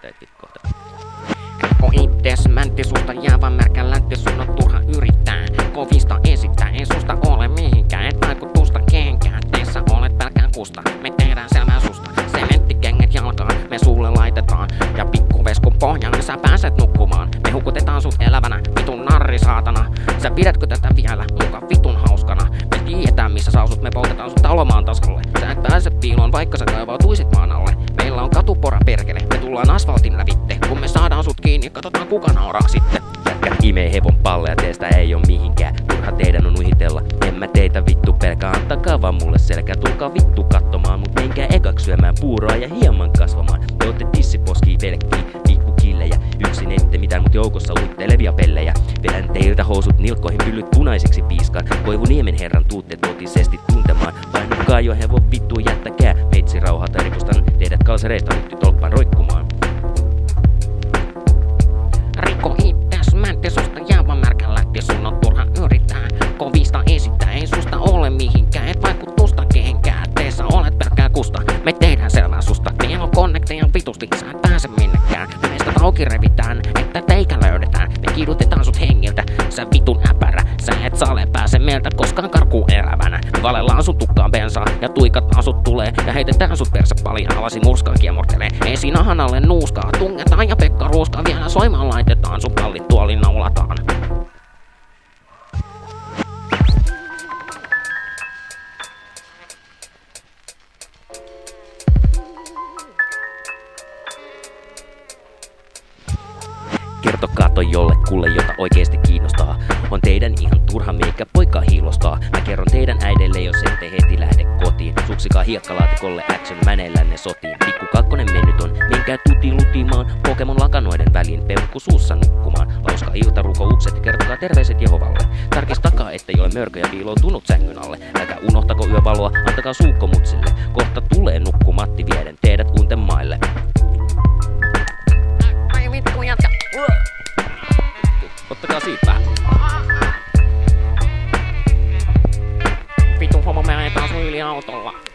teetkin kohta. Rikko ittees mäntti susta jäävän märkän läntti, sun on turha yrittää. Kovista esittää, ei susta ole mihinkään, et vaikutusta kehenkään. Teissä olet pelkään kusta, me tehdään selvää susta. Sementtikengät jalkaan, me sulle laitetaan. Ja pikkuveskun pohjaan sä pääset nukkumaan. Me hukutetaan sut elävänä, vitun narri saatana. Sä pidätkö tätä vielä muka vitun hauskana? Me tiedetään missä sä asut, me poltetaan sut talomaan tasalle. Sä et pääse piiloon vaikka sä kaivautuisit maan alle. Meillä on katupora perkele, me tullaan asfaltin lävitte. Kun me saadaan sut kiinni, katsotaan kuka nauraa sitten. Jätkät imee hevon palleja, teistä ei oo mihinkään. Turha teidän on uhitella, en mä teitä vittu pelkää. Antakaa vaan mulle selkä, tulkaa vittu katsomaan. Mut menkää ekaks syömään puuroa ja hieman kasvamaan. Te ootte tissiposkii velkkii, pikkukillejä. Yksin ette mitään, mut joukossa uittelevia pellejä. Vedän teiltä housut nilkkoihin, pyllyt punaisiksi piiskaan. Koivuniemen herran tuutte totisesti tuntemaan. Painukkaa jo hevon vittu, jättäkää meitsi rauhaa tai ripustan teidät kalsareista hutti tolppaan roikkumaan. Rikko ittees mäntti susta jäävän märkän lätti, sun on turha yrittää. Kovista esittää, ei susta ole mihinkään, et vaikutusta kehenkään. Teissä olet pelkkää kusta, me tehdään selvää susta. Meillä on konnekteja vitusti, sä et pääse minnekään. Meistä auki revitään, että teikä löydetään. Me kidutetaan sut hengiltä, sä vitun äpärä. Sä et sale pääse meiltä koskaan karkuun elävänä. Me valellaan sun tukkaan bensaa ja tuikataan sut tulee. Ja heitetään sut persä paljon alasi murskaan kiemurtelee. Ei siinä hanalle nuuskaa, tungetaan ja Pekka ruuskaa. Vielä soimaan laitetaan, sun pallit tuolin naulataan. Kertokaa toi jollekulle, jota oikeesti kiinnostaa. On teidän ihan turha meikä poikaa hiilostaa. Mä kerron teidän äideille, jos ette heti lähde kotiin. Suksikaa hiekkalaatikolle action mänellänne sotiin. Pikku kakkonen mennyt on, menkää lutimaan. Pokemon lakanoiden väliin, peukku suussa nukkumaan. Lauskaa iltarukoukset, kertokaa terveiset Jehovalle. Tarkistakaa, ettei ole mörköjä piiloutunut sängyn alle. Älkää unohtako yövaloa, antakaa suukkomutsille. Kohta tulee nukkumatti vieden teidät unten maille. Ai vittu jätkä. Ottakaa siitä vähän. Vitun homo, me ajetaan sun yli autolla.